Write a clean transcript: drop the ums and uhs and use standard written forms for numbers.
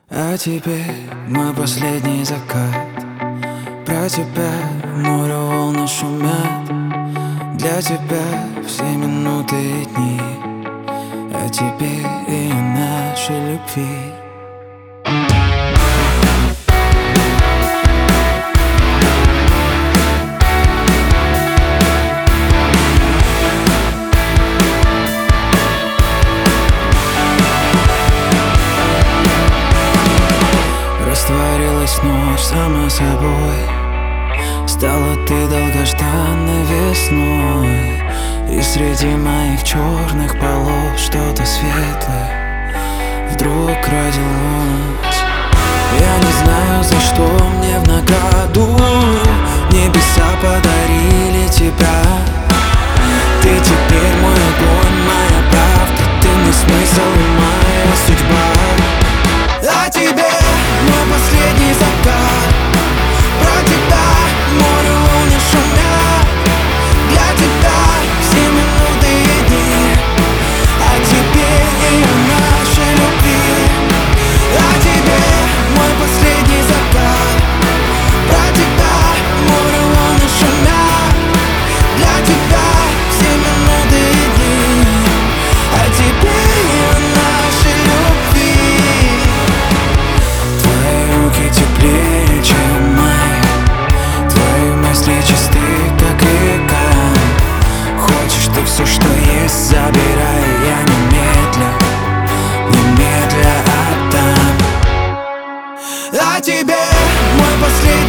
А теперь мой последний закат. Про тебя море волны шумят. Для тебя все минуты и дни. А теперь и нашей любви. Растворилась ночь сама собой. Стала ты долгожданной весной. И среди моих черных полос что-то светлое вдруг родилось. Я не знаю, за что мне в награду небеса подарили тебя. Ты теперь мой огонь, моя правда. Ты мой смысл и моя судьба. А тебе мой последний закат. Про тебя море волны шумят. Для тебя все минуты и дни. А теперь и о нашей любви. А тебе мой последний закат. Про тебя море волны шумят. Для тебя все минуты и дни. А теперь и о нашей любви. Твои руки теплее, чем мои. Твои мысли чисты, как река. Хочешь ты все, что есть, забирай. Я немедля отдам. А тебе мой последний